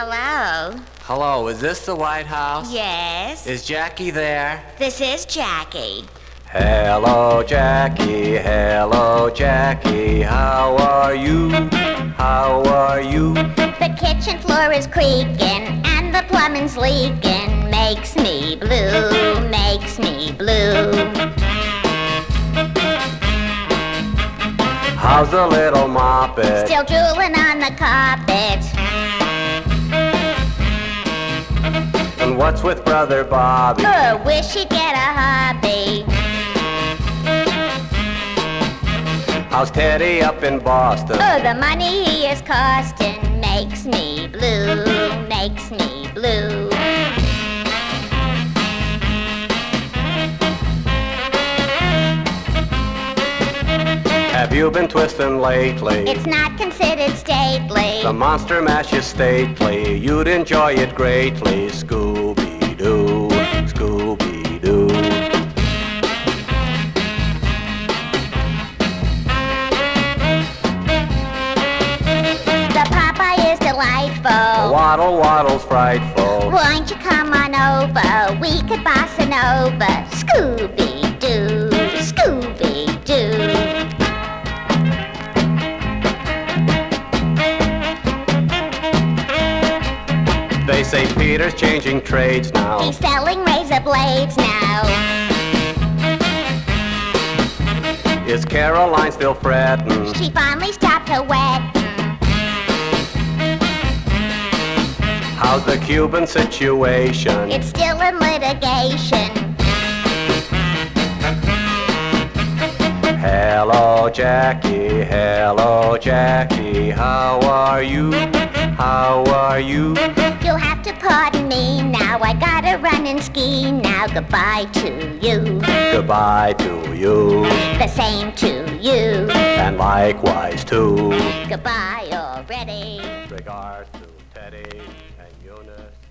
Hello? Hello, is this the White House? Yes? Is Jackie there? This is Jackie. Hello, Jackie. Hello, Jackie. How are you? How are you? The kitchen floor is creaking and the plumbing's leaking. Makes me blue, makes me blue. How's the little moppet? Still drooling on the carpet. And what's with Brother Bobby? Oh, wish he'd get a hobby. How's Teddy up in Boston? Oh, the money he is costing makes me blue, makes me blue. Have you been twisting lately? It's not considered stately. The Monster Mash is stately. You'd enjoy it greatly. Scooby-Doo, Scooby-Doo. The Popeye is delightful. The Waddle Waddle's frightful. Won't you come on over? We could bossa nova. Scooby-Doo, Scooby-Doo. They say Peter's changing trades now. He's selling razor blades now. Is Caroline still fretting? She finally stopped her wetting. How's the Cuban situation? It's still in litigation. Hello, Jackie. Hello, Jackie. How are you? How are you? You'll have to pardon me now. I gotta run and ski now. Goodbye to you. Goodbye to you. The same to you. And likewise too. Goodbye already. Regards to Teddy and Eunice.